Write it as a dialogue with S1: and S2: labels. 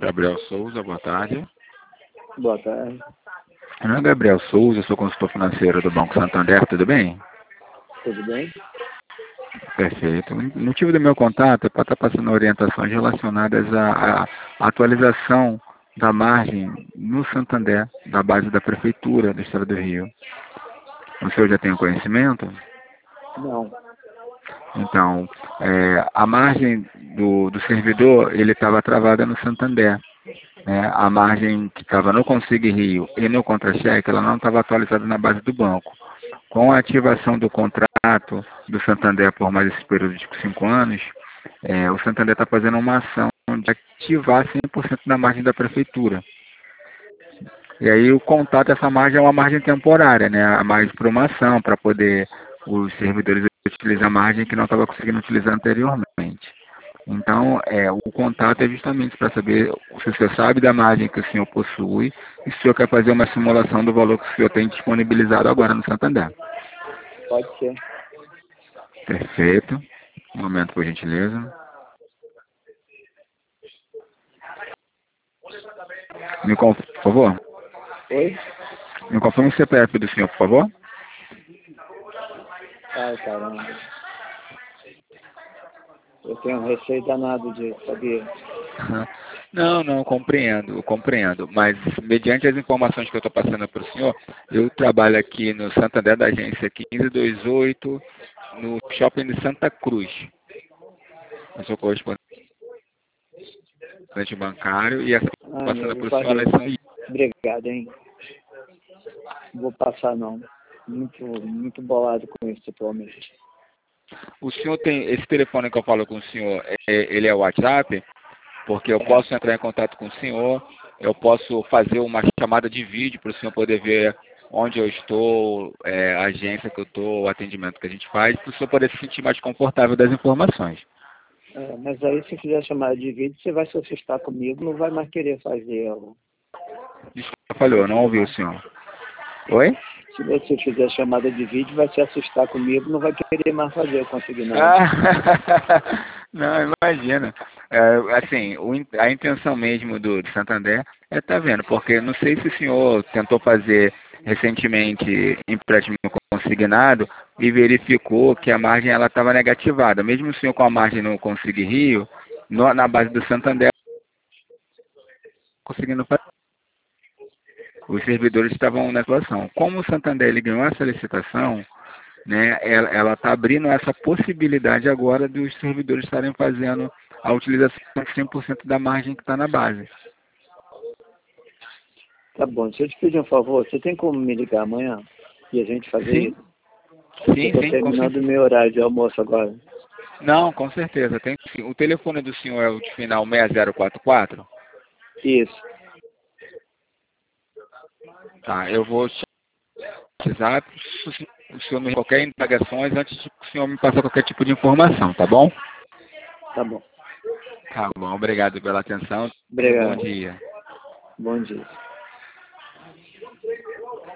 S1: Gabriel Souza, boa tarde.
S2: Boa tarde.
S1: Meu nome é Gabriel Souza, eu sou consultor financeiro do Banco Santander, tudo bem?
S2: Tudo bem?
S1: Perfeito. O motivo do meu contato é para estar passando orientações relacionadas à atualização da margem no Santander, da base da Prefeitura do Estado do Rio. O senhor já tem o conhecimento?
S2: Não.
S1: Então, a margem do servidor, ele estava travada no Santander. A margem que estava no Consigo Rio e no Contra-Cheque, ela não estava atualizada na base do banco. Com a ativação do contrato do Santander por mais esse período de 5 anos, o Santander está fazendo uma ação de ativar 100% da margem da Prefeitura. E aí o contato, essa margem é uma margem temporária, né? A margem para uma ação, para poder os servidores utilizar a margem que não estava conseguindo utilizar anteriormente. Então, o contato é justamente para saber se o senhor sabe da margem que o senhor possui e se o senhor quer fazer uma simulação do valor que o senhor tem disponibilizado agora no Santander.
S2: Pode ser.
S1: Perfeito. Um momento, por gentileza. Por favor.
S2: Oi?
S1: Me confirme o CPF do senhor, por favor.
S2: Ai, caramba. Eu tenho um receio danado disso, sabia?
S1: Não, eu compreendo. Mas, mediante as informações que eu estou passando para o senhor, eu trabalho aqui no Santander da agência 1528, no shopping de Santa Cruz. Eu sou correspondente bancário e essa passando para o senhor, elas são...
S2: Obrigado, hein? Não vou passar, não. Muito bolado com isso atualmente.
S1: O senhor tem esse telefone que eu falo com o senhor, ele é o WhatsApp? Porque eu posso entrar em contato com o senhor, eu posso fazer uma chamada de vídeo para o senhor poder ver onde eu estou, a agência que eu estou, o atendimento que a gente faz, para o senhor poder se sentir mais confortável das informações.
S2: Mas aí, se fizer chamada de vídeo, você vai se assustar comigo, não vai mais querer fazer.
S1: Desculpa, falhou, eu não ouvi o senhor. Oi?
S2: Se você fizer chamada de vídeo, vai se assustar comigo, não vai querer mais fazer o consignado.
S1: Não, imagina. Assim, a intenção mesmo do Santander é estar vendo, porque não sei se o senhor tentou fazer recentemente empréstimo consignado e verificou que a margem ela estava negativada. Mesmo o senhor com a margem no Consigo Rio, na base do Santander, conseguindo fazer. Os servidores estavam na situação. Como o Santander ele ganhou essa licitação, né, ela está abrindo essa possibilidade agora dos servidores estarem fazendo a utilização de 100% da margem que está na base.
S2: Tá bom, deixa eu te pedir um favor, você tem como me ligar amanhã e a gente fazer
S1: Sim.
S2: isso?
S1: Sim,
S2: eu estou terminando o meu horário de almoço agora.
S1: Não, com certeza. Tem sim. O telefone do senhor é o de final 6044?
S2: Isso.
S1: Tá, eu vou te WhatsApp, o senhor me qualquer indagações antes de o senhor me passar qualquer tipo de informação, tá bom?
S2: Tá bom.
S1: Tá bom, obrigado pela atenção.
S2: Obrigado.
S1: Bom dia.
S2: Bom dia.